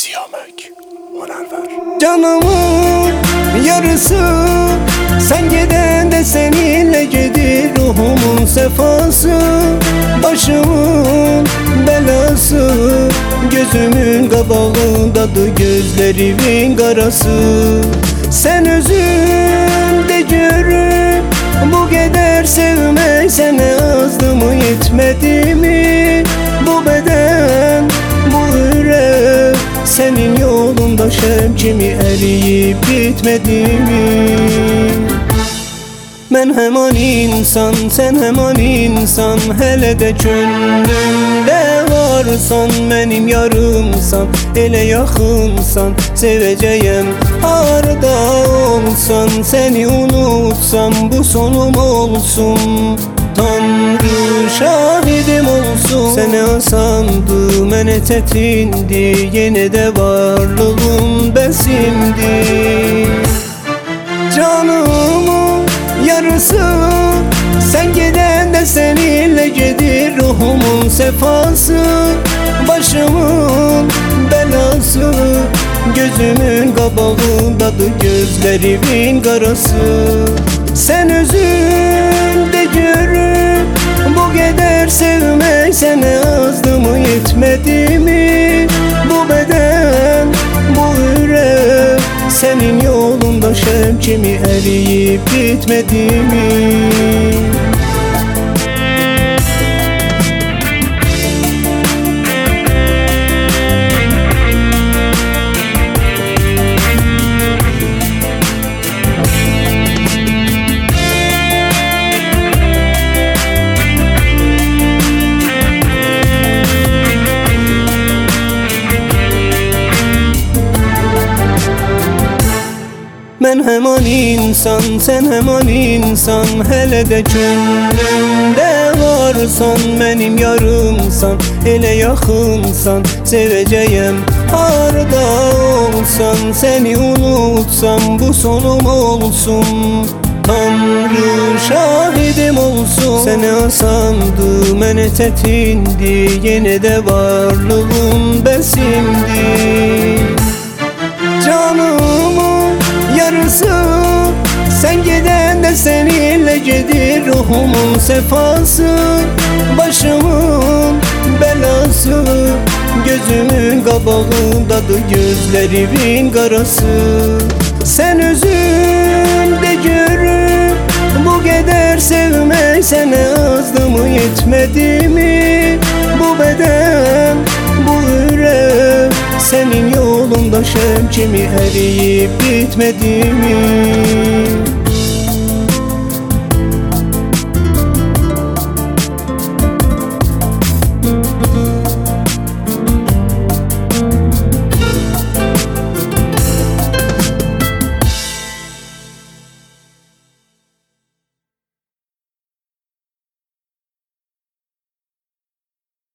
Siyamek Münevver. Canımın yarısı sen giden de seninle gelir, ruhumun sefası, başımın belası, gözümün kabağındadır gözlerimin karası. Sen özünde görüp bu kadar sevmek sana azdı mı yetmedi mi? Bu beden, bu yürek senin yolunda şemkimi eriyip bitmedi mi? Ben hemen insan, sen hemen insan, hele de gönlümde varsan, benim yarımsan, ele yakınsan, seveceğim harda olsan. Seni unutsam bu sonum olsun, Tanrı şahidim olsun. Seni asandı, mene tetindi, yine de varlığın besimdi. Canımın yarısı sen giden de seninle gelir, ruhumun sefası, başımın belası, gözümün kabağındadır gözlerimin karası. Sen özünde görüp bu kadar sevmek sana azdı mı yetmedi mi? Bu beden, bu yürek senin yolunda şemkimi eriyip bitmedi mi? Ben hemen insan, sen hemen insan, hele de gönlümde varsan, benim yarımsan, ele yakınsan, seveceğim harda olsan. Seni unutsam bu sonum olsun, Tanrı şahidim olsun. Seni asandı, mene tetindi, yine de varlığın besimdi. Canımın yarısı sen giden de seninle gelir, ruhumun sefası, başımın belası, gözümün kabağındadır gözlerimin karası. Sen özünde görüp bu kadar sevmek sana azdı mı yetmedi mi? Bu beden, bu yürek senin yolunda şemkimi eriyip bitmedi mi?